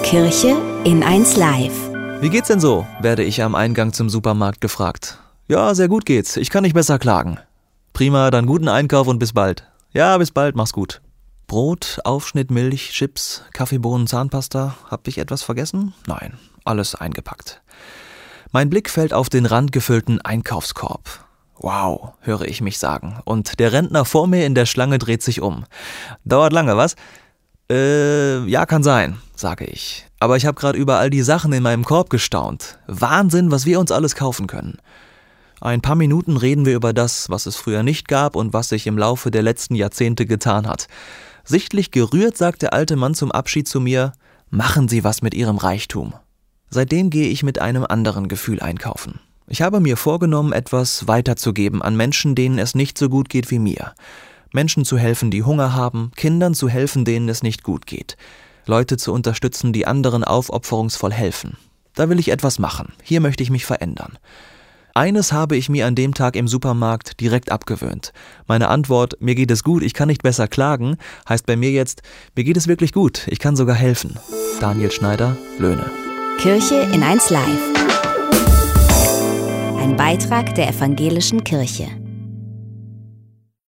Kirche in 1 Live. Wie geht's denn so? Werde ich am Eingang zum Supermarkt gefragt. Ja, sehr gut geht's. Ich kann nicht besser klagen. Prima, dann guten Einkauf und bis bald. Ja, bis bald, mach's gut. Brot, Aufschnitt, Milch, Chips, Kaffeebohnen, Zahnpasta. Hab ich etwas vergessen? Nein, alles eingepackt. Mein Blick fällt auf den randgefüllten Einkaufskorb. Wow, höre ich mich sagen. Und der Rentner vor mir in der Schlange dreht sich um. Dauert lange, was? Ja, kann sein, sage ich. Aber ich habe gerade über all die Sachen in meinem Korb gestaunt. Wahnsinn, was wir uns alles kaufen können. Ein paar Minuten reden wir über das, was es früher nicht gab und was sich im Laufe der letzten Jahrzehnte getan hat. Sichtlich gerührt sagt der alte Mann zum Abschied zu mir: Machen Sie was mit Ihrem Reichtum. Seitdem gehe ich mit einem anderen Gefühl einkaufen. Ich habe mir vorgenommen, etwas weiterzugeben an Menschen, denen es nicht so gut geht wie mir. Menschen zu helfen, die Hunger haben, Kindern zu helfen, denen es nicht gut geht. Leute zu unterstützen, die anderen aufopferungsvoll helfen. Da will ich etwas machen. Hier möchte ich mich verändern. Eines habe ich mir an dem Tag im Supermarkt direkt abgewöhnt. Meine Antwort, mir geht es gut, ich kann nicht besser klagen, heißt bei mir jetzt, mir geht es wirklich gut, ich kann sogar helfen. Daniel Schneider, Löhne. Kirche in 1 Live. Ein Beitrag der Evangelischen Kirche.